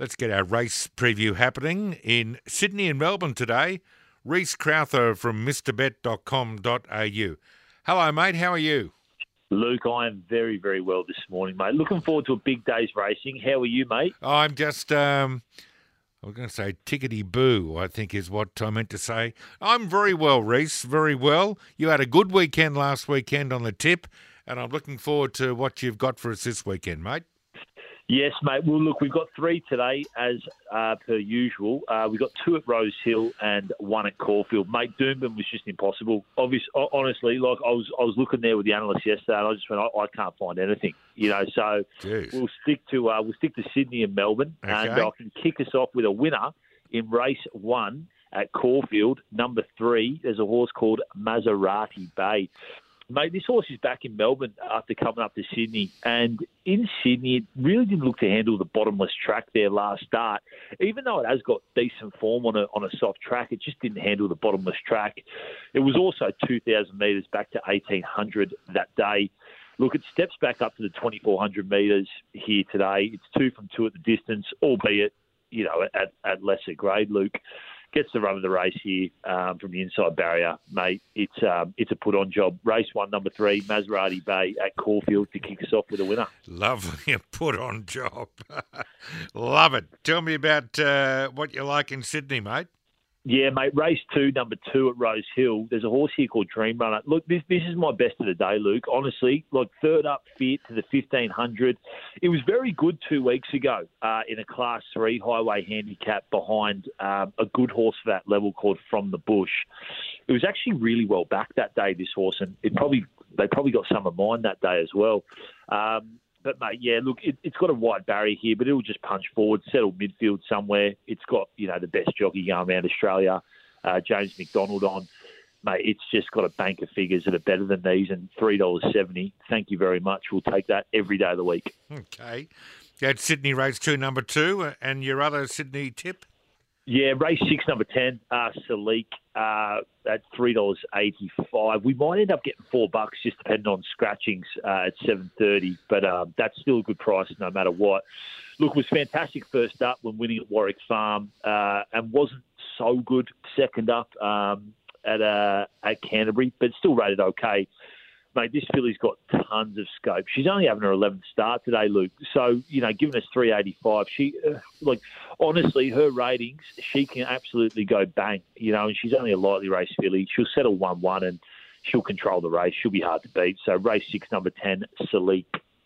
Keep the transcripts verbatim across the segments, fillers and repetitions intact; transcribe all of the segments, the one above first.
Let's get our race preview happening in Sydney and Melbourne today. Rhys Crowther from Mr Bet dot com dot a u. Hello, mate. How are you? Luke, I am very, very well this morning, mate. Looking forward to a big day's racing. How are you, mate? I'm just, um, I was going to say tickety-boo, I think is what I meant to say. I'm very well, Rhys, very well. You had a good weekend last weekend on the tip, and I'm looking forward to what you've got for us this weekend, mate. Yes, mate. Well, look, we've got three today, as uh, per usual. Uh, we've got two at Rose Hill and one at Caulfield. Mate, Doomben was just impossible. Obviously, honestly, like I was, I was looking there with the analysts yesterday, and I just went, I, I can't find anything, you know. So Jeez. we'll stick to uh, we'll stick to Sydney and Melbourne, Okay. and I can kick us off with a winner in race one at Caulfield, number three. There's a horse called Maserati Bay. Mate, this horse is back in Melbourne after coming up to Sydney. And in Sydney, it really didn't look to handle the bottomless track there last start. Even though it has got decent form on a on a soft track, it just didn't handle the bottomless track. It was also two thousand metres back to eighteen hundred that day. Look, it steps back up to the twenty-four hundred metres here today. It's two from two at the distance, albeit, you know, at, at lesser grade, Luke. Gets the run of the race here um, from the inside barrier, mate. It's um, it's a put-on job. Race one, number three, Maserati Bay at Caulfield to kick us off with a winner. Lovely, a put-on job. Love it. Tell me about uh, what you like in Sydney, mate. Yeah, mate, race two, number two at Rose Hill. There's a horse here called Dream Runner. Look, this this is my best of the day, Luke. Honestly, like third up fit to the fifteen hundred. It was very good two weeks ago uh, in a Class three highway handicap behind um, a good horse for that level called From the Bush. It was actually really well back that day, this horse, and it probably they probably got some of mine that day as well. Um, But, mate, yeah, look, it, it's got a wide barrier here, but it'll just punch forward, settle midfield somewhere. It's got, you know, the best jockey going around Australia, uh, James McDonald on. Mate, it's just got a bank of figures that are better than these, and three dollars seventy. Thank you very much. We'll take that every day of the week. Okay. You had Sydney race two, number two, and your other Sydney tip? Yeah, race six, number ten, uh, Salik, uh, at three dollars eighty-five. We might end up getting four bucks just depending on scratchings uh, at seven thirty, but uh, that's still a good price no matter what. Look, it was fantastic first up when winning at Warwick Farm uh, and wasn't so good second up um, at uh, at Canterbury, but still rated okay. Mate, this filly's got tons of scope. She's only having her eleventh start today, Luke. So, you know, giving us three eighty-five, she, uh, like, honestly, her ratings, she can absolutely go bang, you know, and she's only a lightly raced filly. She'll settle one one and she'll control the race. She'll be hard to beat. So, race six, number ten, Salik.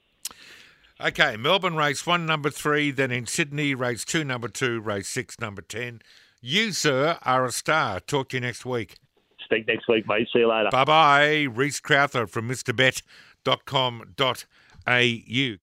Okay, Melbourne race one, number three. Then in Sydney, race two, number two. Race six, number ten. You, sir, are a star. Talk to you next week. Speak next week, mate. See you later. Bye-bye. Rhys Crowther from Mr Bet dot com dot a u.